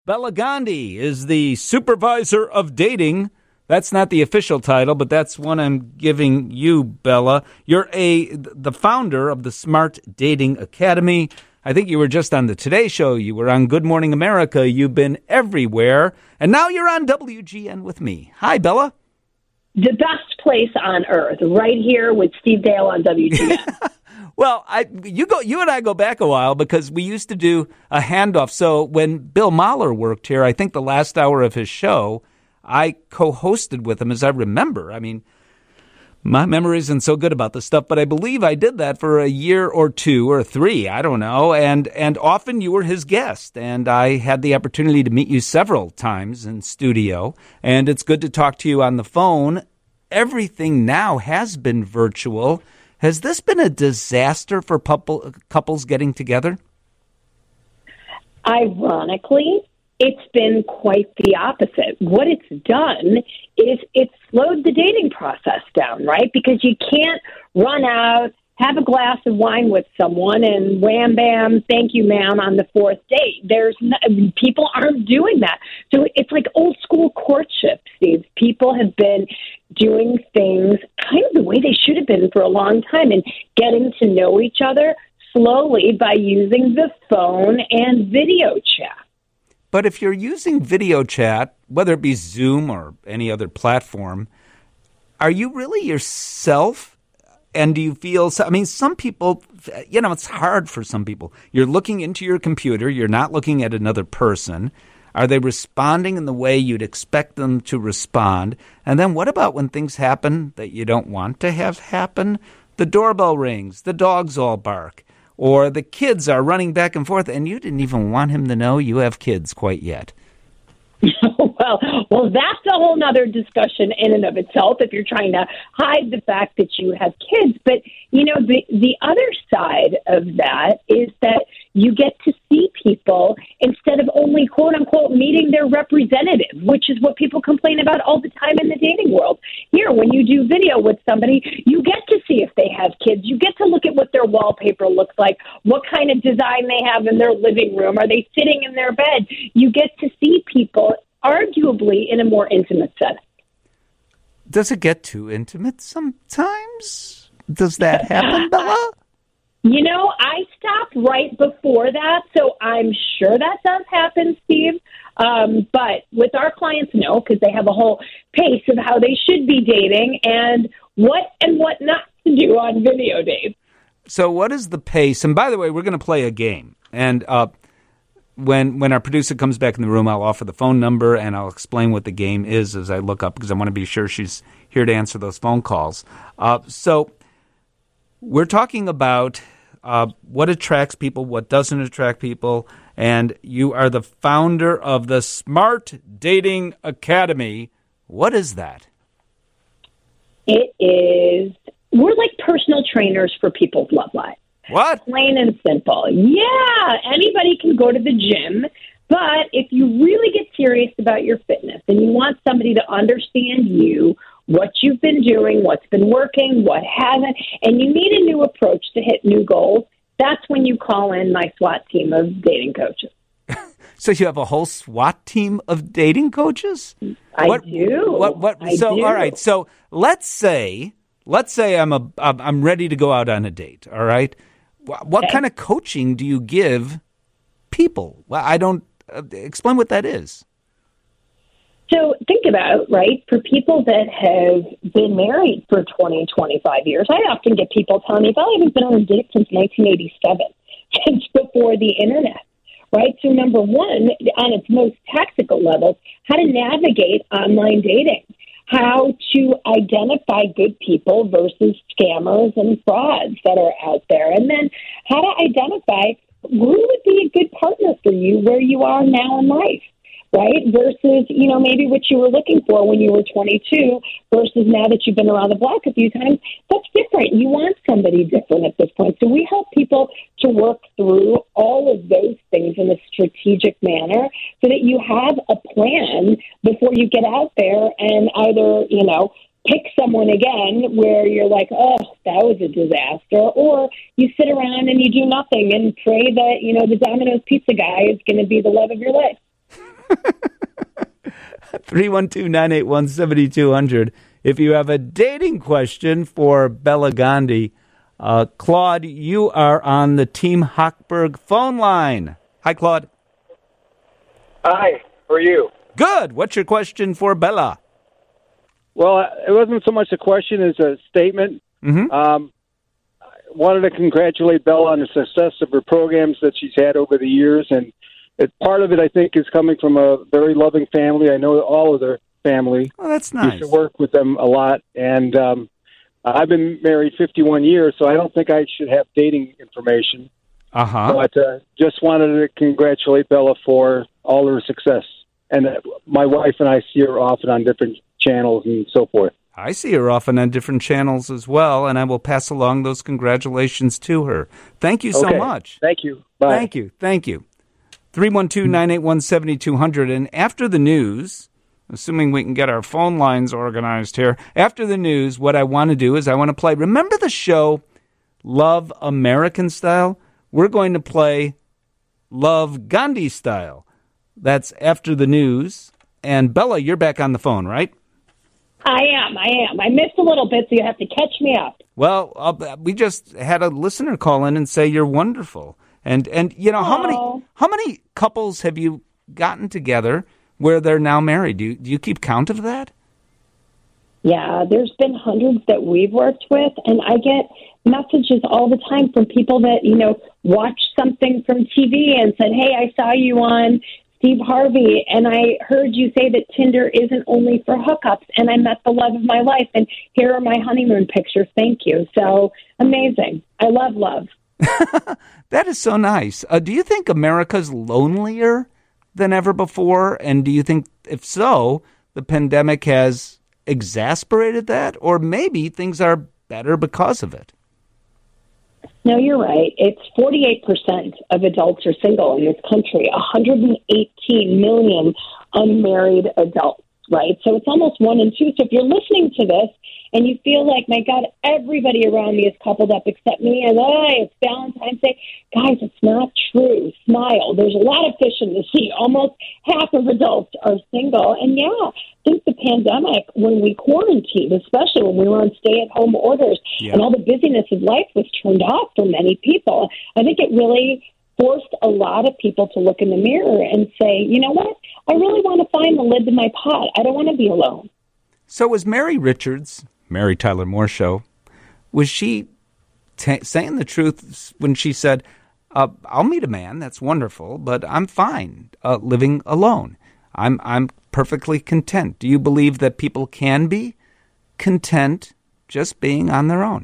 Bella Gandhi is the supervisor of dating. That's not the official title, but that's one I'm giving you, Bella. You're the founder of the Smart Dating Academy. I think you were just on the Today Show. You were on Good Morning America. You've been everywhere. And now you're on WGN with me. Hi, Bella. The best place on earth, right here with Steve Dale on WGN. Well, you and I go back a while because we used to do a handoff. So when Bill Mahler worked here, I think the last hour of his show, I co-hosted with him, as I remember. I mean, my memory isn't so good about this stuff, but I believe I did that for a year or two or three. I don't know. And often you were his guest, and I had the opportunity to meet you several times in studio. And it's good to talk to you on the phone. Everything now has been virtual. Has this been a disaster for couples getting together? Ironically, it's been quite the opposite. What it's done is it's slowed the dating process down, right? Because you can't run out, have a glass of wine with someone, and wham, bam, thank you, ma'am, on the fourth date. People aren't doing that. So it's like old school courtship, Steve. People have been doing things kind of the way they should have been for a long time and getting to know each other slowly by using the phone and video chat. But if you're using video chat, whether it be Zoom or any other platform, are you really yourself? And do you feel, I mean, some people, it's hard for some people. You're looking into your computer. You're not looking at another person. Are they responding in the way you'd expect them to respond? And then what about when things happen that you don't want to have happen? The doorbell rings, the dogs all bark, or the kids are running back and forth, and you didn't even want him to know you have kids quite yet. Well, that's a whole nother discussion in and of itself if you're trying to hide the fact that you have kids. But, the other side of that is that you get to see people instead of only, quote unquote, meeting their representative, which is what people complain about all the time in the dating world. Here, when you do video with somebody, you get to see if they have kids. You get to look at what their wallpaper looks like, what kind of design they have in their living room. Are they sitting in their bed? You get to see people arguably in a more intimate setting. Does it get too intimate sometimes? Does that happen, Bella? I stopped right before that, so I'm sure that does happen, Steve. But with our clients, no, because they have a whole pace of how they should be dating and what not to do on video dates. So what is the pace? And by the way, we're going to play a game. And when our producer comes back in the room, I'll offer the phone number and I'll explain what the game is as I look up because I want to be sure she's here to answer those phone calls. So we're talking about what attracts people, what doesn't attract people, and you are the founder of the Smart Dating Academy. What is that? It is, we're like personal trainers for people's love lives. What? Plain and simple. Yeah, anybody can go to the gym, but if you really get serious about your fitness and you want somebody to understand you, what you've been doing, what's been working, what hasn't, and you need a new approach to hit new goals, that's when you call in my SWAT team of dating coaches. So you have a whole SWAT team of dating coaches? I do. All right. So let's say I'm ready to go out on a date. All right. What kind of coaching do you give people? Well, I don't explain what that is. So think about, right, for people that have been married for 20, 25 years, I often get people telling me, well, I haven't been on a date since 1987, since before the internet, right? So number one, on its most tactical level, how to navigate online dating, how to identify good people versus scammers and frauds that are out there, and then how to identify who would be a good partner for you where you are now in life. Right? Versus, maybe what you were looking for when you were 22 versus now that you've been around the block a few times. That's different. You want somebody different at this point. So we help people to work through all of those things in a strategic manner so that you have a plan before you get out there and either, pick someone again where you're like, oh, that was a disaster, or you sit around and you do nothing and pray that, the Domino's pizza guy is going to be the love of your life. 312-981-7200. If you have a dating question for Bella Gandhi, Claude, you are on the Team Hochberg phone line. Hi, Claude. Hi, how are you? Good. What's your question for Bella? Well, it wasn't so much a question as a statement. Mm-hmm. Wanted to congratulate Bella on the success of her programs that she's had over the years, and part of it, I think, is coming from a very loving family. I know all of their family. Oh, that's nice. Used to work with them a lot, and I've been married 51 years, so I don't think I should have dating information. Uh-huh. But just wanted to congratulate Bella for all her success. And my wife and I see her often on different channels and so forth. I see her often on different channels as well, and I will pass along those congratulations to her. Thank you so much. Thank you. Bye. Thank you. 312-981-7200. And after the news, assuming we can get our phone lines organized here, after the news, what I want to do is I want to play, remember the show Love American Style? We're going to play Love Gandhi Style. That's after the news. And Bella, you're back on the phone, right? I am. I missed a little bit, so you have to catch me up. Well, we just had a listener call in and say you're wonderful. And you know, how many couples have you gotten together where they're now married? Do you keep count of that? Yeah, there's been hundreds that we've worked with, and I get messages all the time from people that, watch something from TV and said, hey, I saw you on Steve Harvey, and I heard you say that Tinder isn't only for hookups, and I met the love of my life, and here are my honeymoon pictures. Thank you. So amazing. I love love. That is so nice. Do you think America's lonelier than ever before? And do you think, if so, the pandemic has exasperated that? Or maybe things are better because of it? No, you're right. It's 48% of adults are single in this country, 118 million unmarried adults, right? So it's almost 1 in 2. So if you're listening to this and you feel like, my God, everybody around me is coupled up except me, and it's Valentine's Day, guys, it's not true. Smile. There's a lot of fish in the sea. Almost half of adults are single. And yeah, since the pandemic, when we quarantined, especially when we were on stay-at-home orders, and all the busyness of life was turned off for many people, I think it really forced a lot of people to look in the mirror and say, you know what? I really want to find the lid to my pot. I don't want to be alone. So was Mary Richards, Mary Tyler Moore Show, was she saying the truth when she said, I'll meet a man, that's wonderful, but I'm fine living alone. I'm perfectly content. Do you believe that people can be content just being on their own?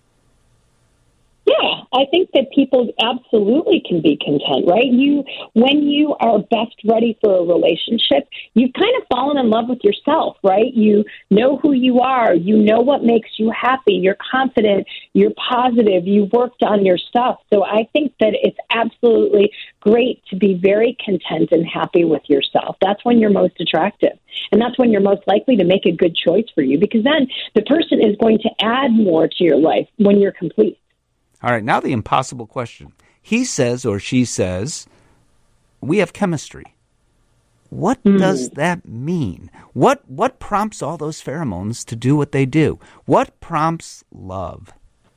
Yeah, I think that people absolutely can be content, right? When you are best ready for a relationship, you've kind of fallen in love with yourself, right? You know who you are. You know what makes you happy. You're confident. You're positive. You've worked on your stuff. So I think that it's absolutely great to be very content and happy with yourself. That's when you're most attractive. And that's when you're most likely to make a good choice for you, because then the person is going to add more to your life when you're complete. All right, now the impossible question. He says or she says, we have chemistry. What does that mean? What prompts all those pheromones to do what they do? What prompts love?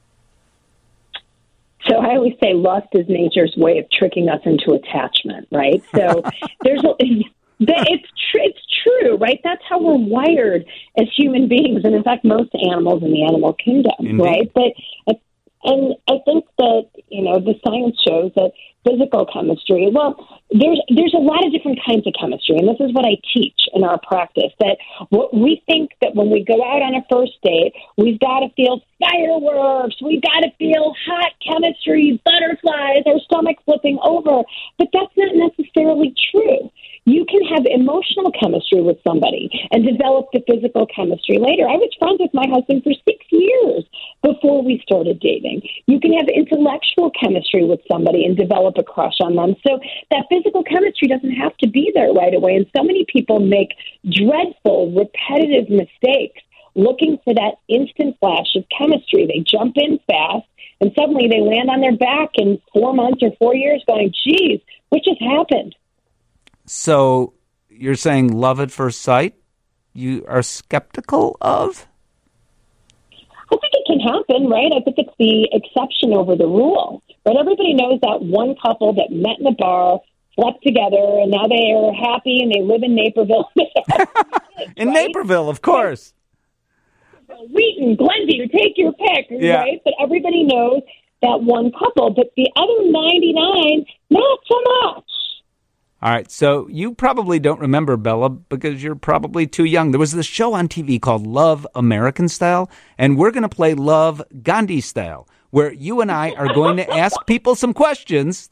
So I always say lust is nature's way of tricking us into attachment, right? So it's true, right? That's how we're wired as human beings, and in fact, most animals in the animal kingdom, Indeed. right? And I think that, the science shows that physical chemistry, there's a lot of different kinds of chemistry, and this is what I teach in our practice, that what we think that when we go out on a first date, we've got to feel fireworks, we've got to feel hot chemistry, butterflies, our stomach flipping over, but that's not necessarily true. You can have emotional chemistry with somebody and develop the physical chemistry later. I was friends with my husband for 6 years before we started dating. You can have intellectual chemistry with somebody and develop a crush on them. So that physical chemistry doesn't have to be there right away. And so many people make dreadful, repetitive mistakes looking for that instant flash of chemistry. They jump in fast, and suddenly they land on their back in 4 months or 4 years going, geez, what just happened? So you're saying love at first sight, you are skeptical of? I think it can happen, right? I think it's the exception over the rule. But everybody knows that one couple that met in a bar, slept together, and now they are happy and they live in Naperville. In Naperville, of course. Wheaton, Glenview, take your pick, right? But everybody knows that one couple. But the other 99, not so much. All right, so you probably don't remember, Bella, because you're probably too young. There was this show on TV called Love American Style, and we're going to play Love Gandhi Style, where you and I are going to ask people some questions.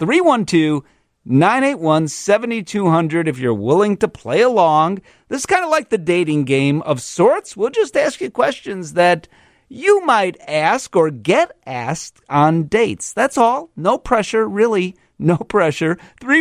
312-981-7200 if you're willing to play along. This is kind of like the dating game of sorts. We'll just ask you questions that you might ask or get asked on dates. That's all. No pressure, really. No pressure.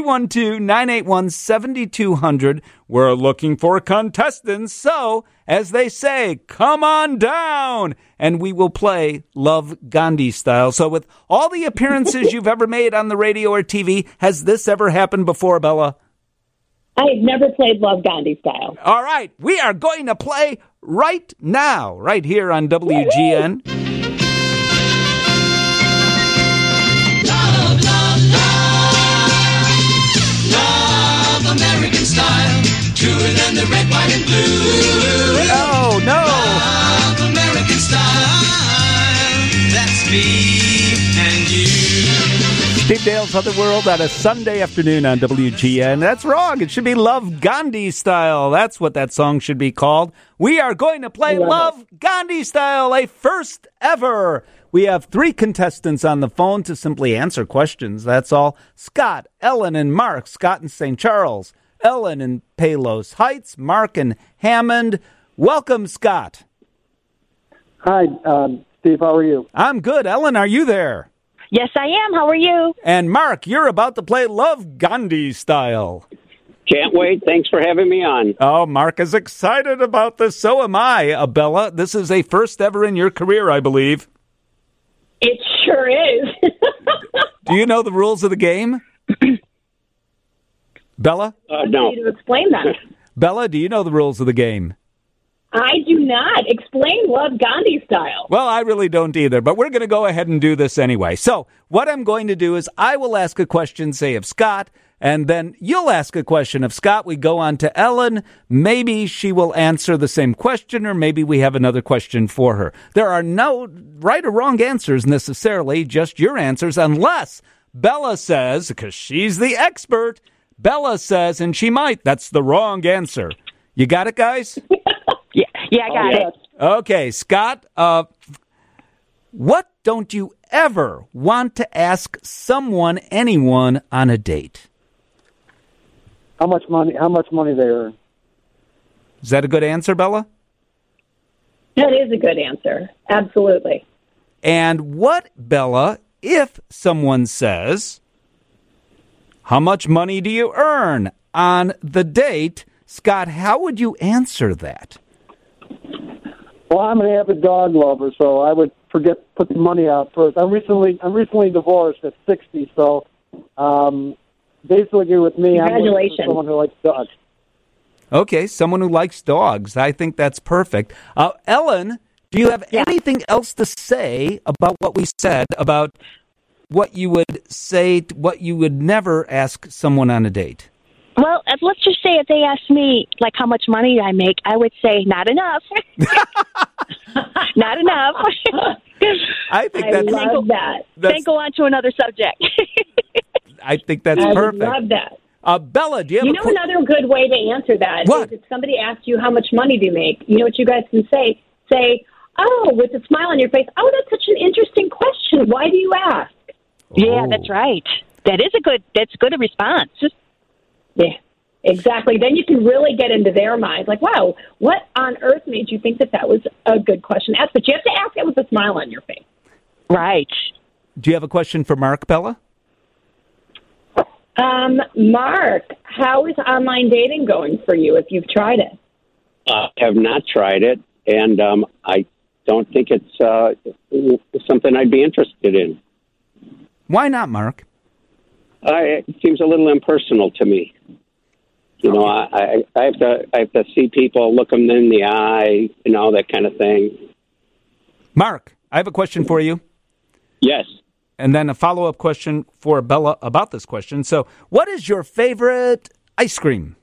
312-981-7200. We're looking for contestants. So, as they say, come on down. And we will play Love Gandhi Style. So with all the appearances you've ever made on the radio or TV, has this ever happened before, Bella? I have never played Love Gandhi Style. All right. We are going to play right now, right here on WGN. American style, truer than the red, white, and blue. Oh, no. Love American style, that's me and you. Steve Dale's Other World on a Sunday afternoon on WGN. That's wrong. It should be Love Gandhi Style. That's what that song should be called. We are going to play Love Gandhi Style, a first ever. We have 3 contestants on the phone to simply answer questions. That's all. Scott, Ellen, and Mark. Scott in St. Charles, Ellen in Palos Heights, Mark in Hammond. Welcome, Scott. Hi, Steve. How are you? I'm good. Ellen, are you there? Yes, I am. How are you? And Mark, you're about to play Love Gandhi Style. Can't wait. Thanks for having me on. Oh, Mark is excited about this. So am I, Bella. This is a first ever in your career, I believe. It sure is. Do you know the rules of the game? Bella? No. I need to explain that. Bella, do you know the rules of the game? I do not. Explain Love Gandhi Style. Well, I really don't either, but we're going to go ahead and do this anyway. So what I'm going to do is I will ask a question, say, of Scott, and then you'll ask a question of Scott. We go on to Ellen. Maybe she will answer the same question, or maybe we have another question for her. There are no right or wrong answers necessarily, just your answers, unless Bella says, because she's the expert, Bella says, and she might, that's the wrong answer. You got it, guys? Yeah, I got it. Okay, Scott, what don't you ever want to ask anyone on a date? How much money they earn? Is that a good answer, Bella? That is a good answer. Absolutely. And what, Bella, if someone says, how much money do you earn on the date? Scott, how would you answer that? Well, I'm an avid dog lover, so I would put the money out first. I'm recently divorced at 60, so basically with me, I'm looking for someone who likes dogs. Okay, someone who likes dogs. I think that's perfect. Ellen, do you have anything else to say about what we said, about what you would say, what you would never ask someone on a date? Well, let's just say if they asked me, like, how much money I make, I would say, not enough. Not enough. I think I love that. Then go on to another subject. I think that's perfect. I love that. Bella, do you have another good way to answer that? What? Is if somebody asks you how much money do you make, you know what you guys can say? Say, oh, with a smile on your face, oh, that's such an interesting question. Why do you ask? Yeah, that's right. That's good a response. Yeah, exactly. Then you can really get into their minds. Like, wow, what on earth made you think that was a good question to ask? But you have to ask it with a smile on your face. Right. Do you have a question for Mark, Bella? Mark, how is online dating going for you if you've tried it? Have not tried it, and I don't think it's something I'd be interested in. Why not, Mark? It seems a little impersonal to me. You know, I have to see people, look them in the eye, that kind of thing. Mark, I have a question for you. Yes. And then a follow-up question for Bella about this question. So, what is your favorite ice cream?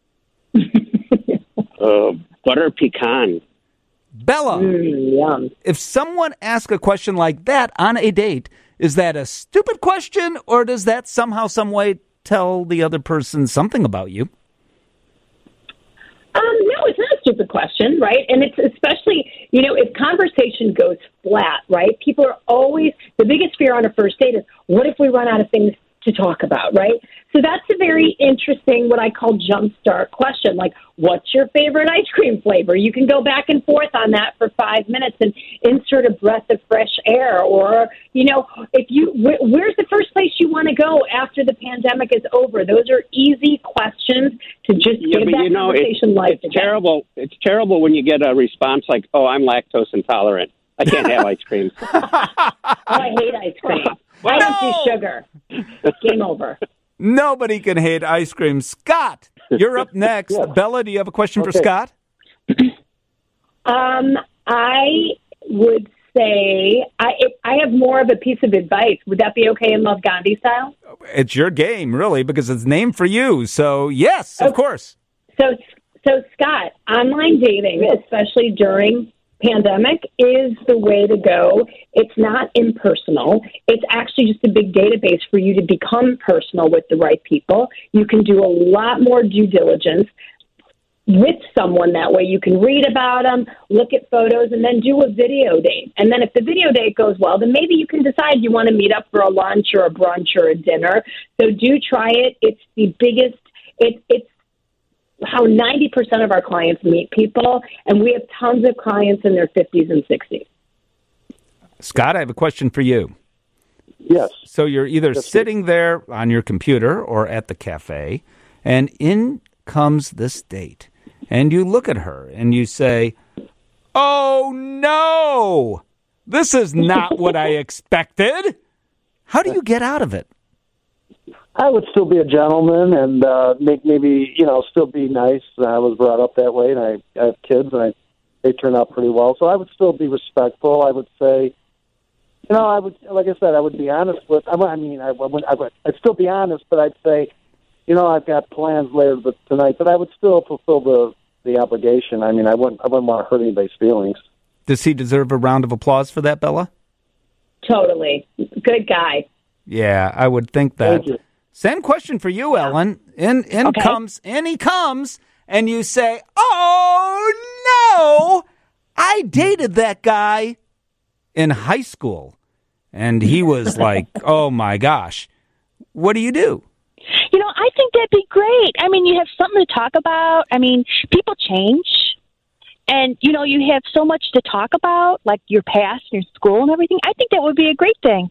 Butter pecan. Bella, Yum. if someone asks a question like that on a date, is that a stupid question, or does that somehow, some way tell the other person something about you? No, it's not a stupid question, right? And it's especially, if conversation goes flat, right? People are always, the biggest fear on a first date is, what if we run out of things to talk about, right? So that's a very interesting, what I call jumpstart question. Like, what's your favorite ice cream flavor? You can go back and forth on that for 5 minutes and insert a breath of fresh air. Or, where's the first place you want to go after the pandemic is over? Those are easy questions to just give that conversation life. It's terrible. It's terrible when you get a response like, "Oh, I'm lactose intolerant. I can't have ice cream." I hate ice cream. I don't do sugar. Game over. Nobody can hate ice cream. Scott, you're up next. Yeah. Bella, do you have a question for Scott? I would say I have more of a piece of advice. Would that be okay in Love Gandhi style? It's your game, really, because it's named for you. So, yes, of course. So Scott, online dating, especially during pandemic, is the way to go. It's not impersonal. It's actually just a big database for you to become personal with the right people. You can do a lot more due diligence with someone. That way you can read about them, look at photos, and then do a video date. And then if the video date goes well, then maybe you can decide you want to meet up for a lunch or a brunch or a dinner. So do try it. It's the biggest, it's how 90% of our clients meet people, and we have tons of clients in their 50s and 60s. Scott, I have a question for you. Yes. So you're either sitting there on your computer or at the cafe, and in comes this date, and you look at her and you say, "Oh, no, this is not what I expected." How do you get out of it? I would still be a gentleman and maybe still be nice. I was brought up that way, and I have kids, and they turn out pretty well. So I would still be respectful. I would say, I would, like I said, I would be honest with. I'd still be honest, but I'd say, I've got plans later tonight, but I would still fulfill the obligation. I mean, I wouldn't want to hurt anybody's feelings. Does he deserve a round of applause for that, Bella? Totally. Good guy. Yeah, I would think that. Thank you. Same question for you, Ellen. In he comes, and you say, "Oh, no, I dated that guy in high school, and he was like, oh, my gosh." What do you do? I think that'd be great. I mean, you have something to talk about. I mean, people change. And, you have so much to talk about, like your past, your school and everything. I think that would be a great thing.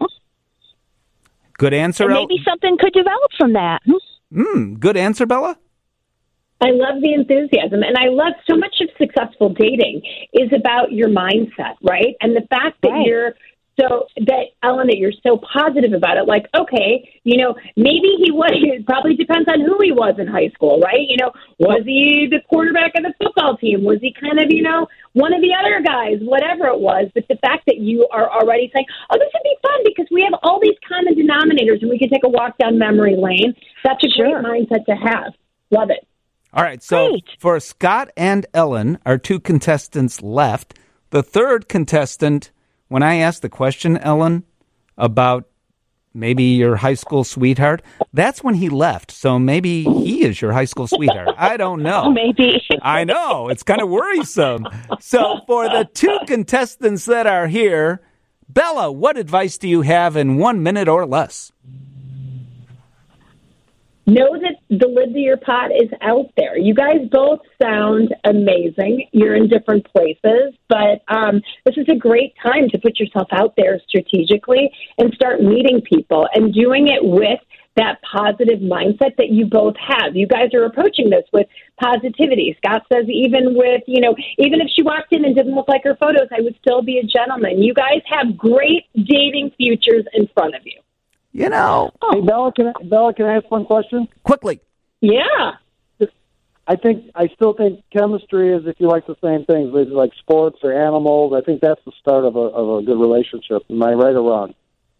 Good answer, and maybe something could develop from that. Good answer, Bella. I love the enthusiasm, and I love so much of successful dating is about your mindset, right? And the fact that Ellen, that you're so positive about it, like, okay, maybe it probably depends on who he was in high school, right? Was he the quarterback of the football team? Was he kind of, one of the other guys, whatever it was? But the fact that you are already saying, oh, this would be fun because we have all these common denominators and we can take a walk down memory lane. That's a great mindset to have. Love it. All right, so for Scott and Ellen, our two contestants left. The third contestant, when I asked the question, Ellen, about maybe your high school sweetheart, that's when he left. So maybe he is your high school sweetheart. I don't know. Maybe. I know. It's kind of worrisome. So for the two contestants that are here, Bella, what advice do you have in 1 minute or less? Know that the lid to your pot is out there. You guys both sound amazing. You're in different places, but this is a great time to put yourself out there strategically and start meeting people and doing it with that positive mindset that you both have. You guys are approaching this with positivity. Scott says even if she walked in and didn't look like her photos, I would still be a gentleman. You guys have great dating futures in front of you. Hey, Bella, can I ask one question? Quickly. Yeah. I still think chemistry is if you like the same things, like sports or animals. I think that's the start of a good relationship. Am I right or wrong?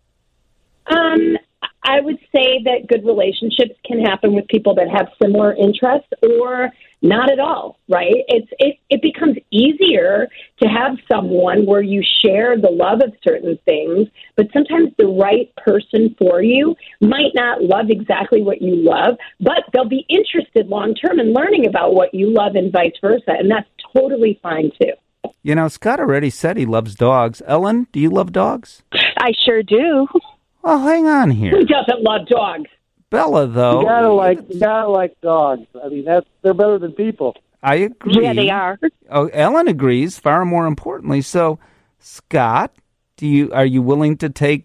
I would say that good relationships can happen with people that have similar interests or not at all, right? It becomes easier to have someone where you share the love of certain things, but sometimes the right person for you might not love exactly what you love, but they'll be interested long term in learning about what you love and vice versa, and that's totally fine too. You know, Scott already said he loves dogs. Ellen, do you love dogs? I sure do. Well, hang on here. Who doesn't love dogs? Bella, though. You gotta like dogs. I mean, they're better than people. I agree. Yeah, they are. Oh, Ellen agrees, far more importantly. So, Scott, are you willing to take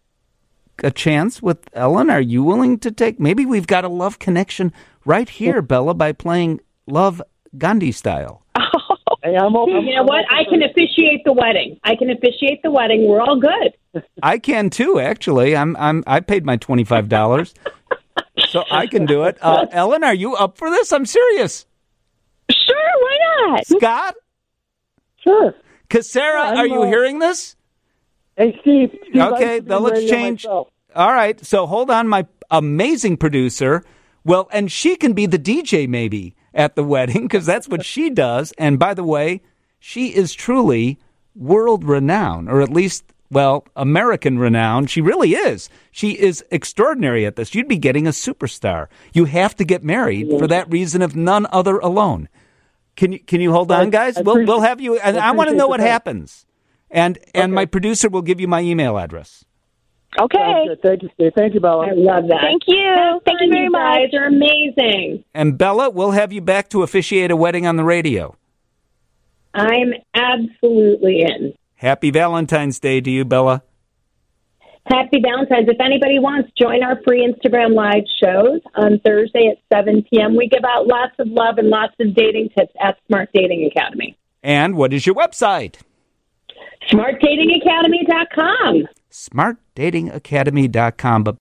a chance with Ellen? Are you willing to take, maybe we've got a love connection right here, Bella, by playing Love Gandhi style. Hey, I'm open. You know what? I can officiate the wedding. We're all good. I can too, actually. I paid my $25, so I can do it. Ellen, are you up for this? I'm serious. Sure, why not? Scott? Sure. Cassera, are you hearing this? Hey, Steve. Okay, then let's change. Myself. All right, so hold on, my amazing producer. Well, and she can be the DJ maybe at the wedding because that's what she does. And by the way, she is truly world renowned, or at least, well, American renowned. She really is. She is extraordinary at this. You'd be getting a superstar. You have to get married for that reason, if none other alone. Can you hold on, guys? We'll have you. And I want to know what happens. And my producer will give you my email address. Okay. Thank you, Steve. Thank you, Bella. I love that. Thank you. Thank you very You much. guys are amazing. And Bella, we'll have you back to officiate a wedding on the radio. I'm absolutely in. Happy Valentine's Day to you, Bella. Happy Valentine's. If anybody wants, join our free Instagram Live shows on Thursday at 7 p.m. We give out lots of love and lots of dating tips at Smart Dating Academy. And what is your website? SmartDatingAcademy.com. SmartDatingAcademy.com. But